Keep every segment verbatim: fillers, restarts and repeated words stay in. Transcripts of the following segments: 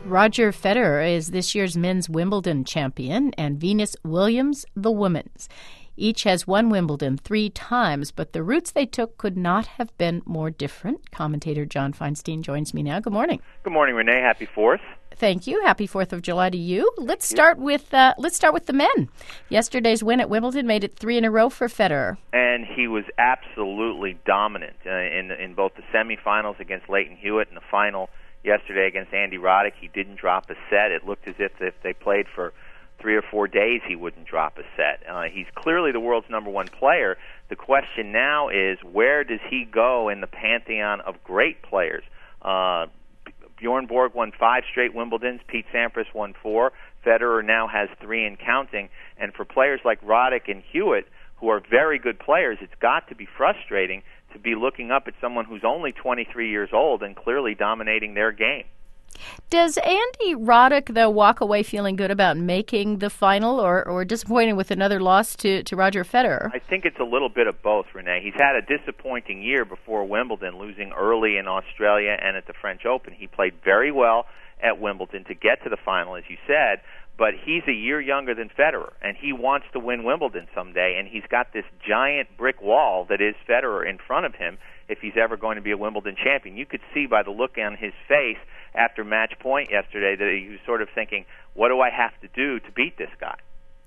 Roger Federer is this year's men's Wimbledon champion, and Venus Williams the women's. Each has won Wimbledon three times, but the routes they took could not have been more different. Commentator John Feinstein joins me now. Good morning. Good morning, Renee. Happy Fourth. Thank you. Happy Fourth of July to you. Let's start with uh, let's start with the men. Yesterday's win at Wimbledon made it three in a row for Federer, and he was absolutely dominant uh, in in both the semifinals against Lleyton Hewitt and the final yesterday against Andy Roddick. He didn't drop a set. It looked as if if they played for three or four days, he wouldn't drop a set. Uh, he's clearly the world's number one player. The question now is, where does he go in the pantheon of great players? Uh, Bjorn Borg won five straight Wimbledons. Pete Sampras won four. Federer now has three and counting. And for players like Roddick and Hewitt, who are very good players, it's got to be frustrating to be looking up at someone who's only twenty-three years old and clearly dominating their game. Does Andy Roddick, though, walk away feeling good about making the final, or, or disappointed with another loss to, to Roger Federer? I think it's a little bit of both, Renee. He's had a disappointing year before Wimbledon, losing early in Australia and at the French Open. He played very well at Wimbledon to get to the final, as you said, but he's a year younger than Federer, and he wants to win Wimbledon someday, and he's got this giant brick wall that is Federer in front of him if he's ever going to be a Wimbledon champion. You could see by the look on his face after match point yesterday that he was sort of thinking, what do I have to do to beat this guy?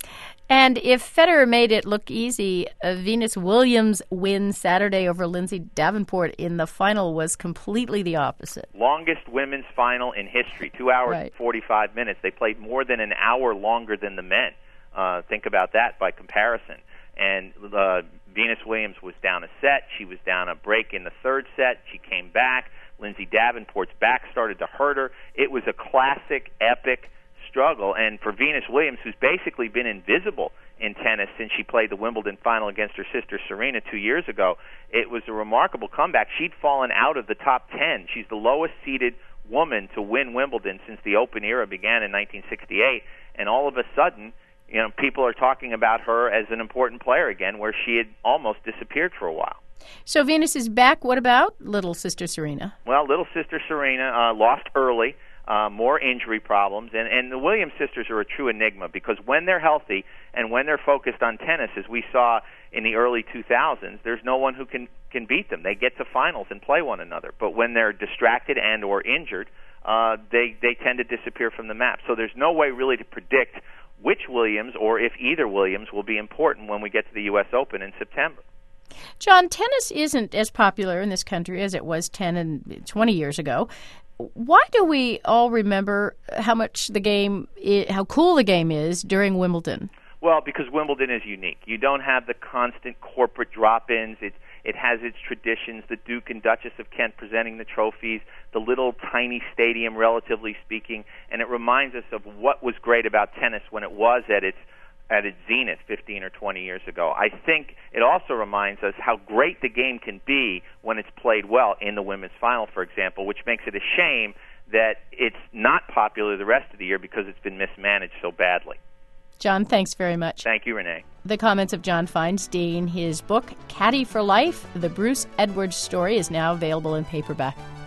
And if Federer made it look easy, uh, Venus Williams' win Saturday over Lindsay Davenport in the final was completely the opposite. Longest women's final in history, two hours right. and forty-five minutes. They played more than an hour longer than the men. Uh, think about that by comparison. And uh, Venus Williams was down a set. She was down a break in the third set. She came back. Lindsay Davenport's back started to hurt her. It was a classic, epic struggle. And for Venus Williams, who's basically been invisible in tennis since she played the Wimbledon final against her sister Serena two years ago, it was a remarkable comeback. She'd fallen out of the top ten. She's the lowest-seeded woman to win Wimbledon since the Open era began in nineteen sixty-eight. And all of a sudden, you know, people are talking about her as an important player again, where she had almost disappeared for a while. So Venus is back. What about little sister Serena? Well, little sister Serena uh, lost early, uh, more injury problems, and, and the Williams sisters are a true enigma because when they're healthy and when they're focused on tennis, as we saw in the early two thousands, there's no one who can, can beat them. They get to finals and play one another. But when they're distracted and or injured, uh, they, they tend to disappear from the map. So there's no way really to predict which Williams or if either Williams will be important when we get to the U S Open in September. John, tennis isn't as popular in this country as it was ten and twenty years ago. Why do we all remember how much the game, how cool the game is during Wimbledon? Well, because Wimbledon is unique. You don't have the constant corporate drop-ins. It, it has its traditions, the Duke and Duchess of Kent presenting the trophies, the little tiny stadium, relatively speaking, and it reminds us of what was great about tennis when it was at its at its zenith fifteen or twenty years ago. I think it also reminds us how great the game can be when it's played well in the women's final, for example, which makes it a shame that it's not popular the rest of the year because it's been mismanaged so badly. John, thanks very much. Thank you, Renee. The comments of John Feinstein. His book, Caddy for Life, The Bruce Edwards Story, is now available in paperback.